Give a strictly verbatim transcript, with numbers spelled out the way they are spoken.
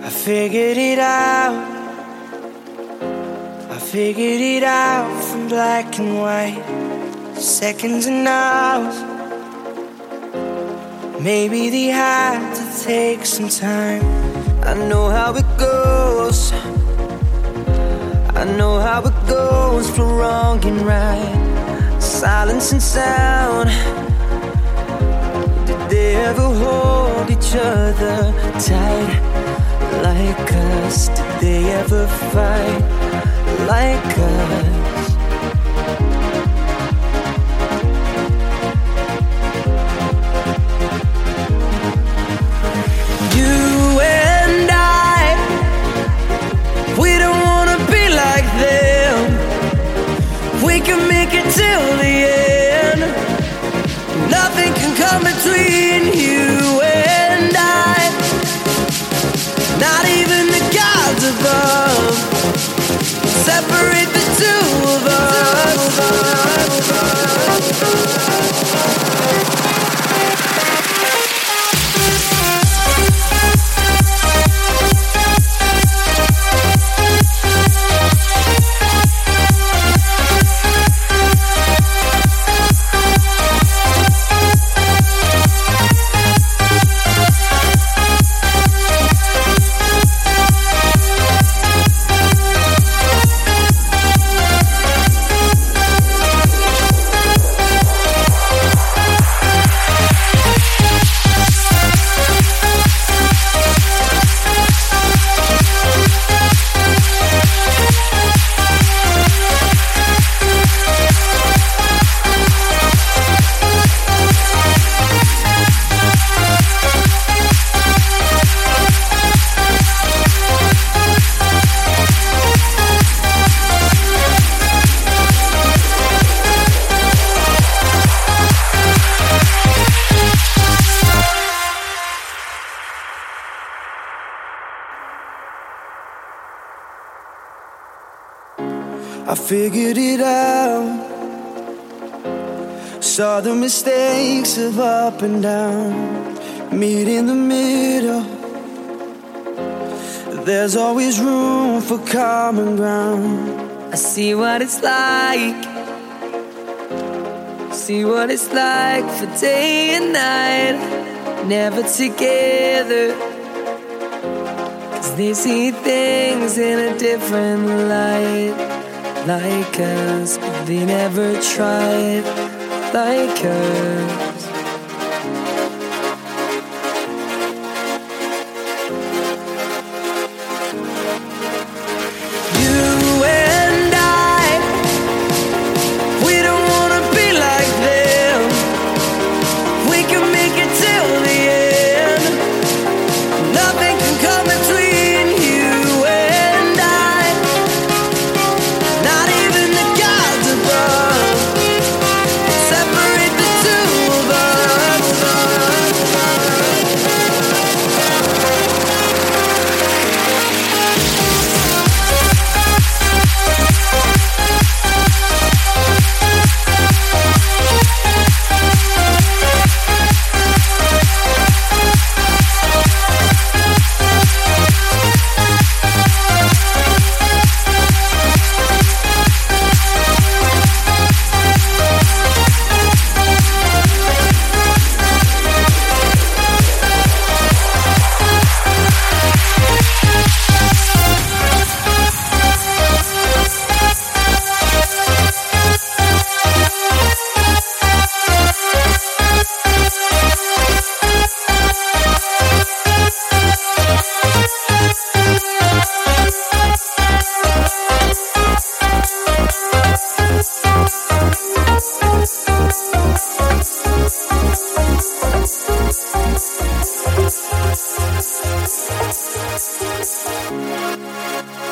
I figured it out. I figured it out from black and white, seconds and hours. Maybe they had to take some time. I know how it goes. I know how it goes for wrong and right, silence and sound. Did they ever hold each other tight like us? Did they ever fight like us? You and I, we don't wanna be like them. We can make it till the end. Nothing can come between you and I, not even the gods above separate the two of us. I figured it out. Saw the mistakes of up and down. Meet in the middle. There's always room for common ground. I see what it's like. See what it's like for day and night, never together. 'Cause they see things in a different light, like us, but they never tried like us. You and I, we don't wanna be like them. We can make it till the end. Nothing can come between you and I, not even the gods above separate the two of us. We'll be right back.